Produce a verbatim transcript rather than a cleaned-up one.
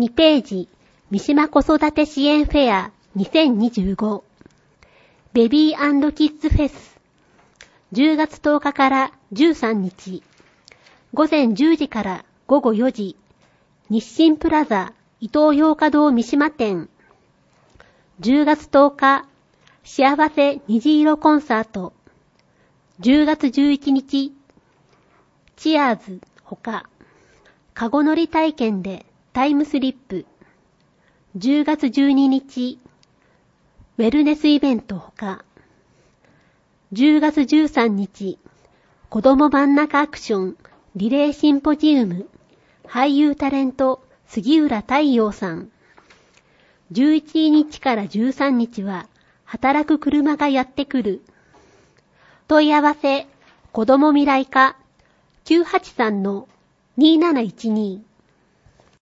にページ、三島子育て支援フェアにせんにじゅうごベビー&キッズフェスじゅうがつとおかからじゅうさんにち午前じゅうじから午後よじ日清プラザイトーヨーカドー三島店じゅうがつとおか幸せ虹色コンサートじゅうがつじゅういちにちチアーズほかカゴ乗り体験でタイムスリップじゅうがつじゅうににちウェルネスイベントほかじゅうがつじゅうさんにち子ども真ん中アクションリレーシンポジウム俳優タレント杉浦太陽さんじゅういちにちからじゅうさんにちは働く車がやってくる問い合わせ子ども未来課 きゅうはちさんのにーなないちに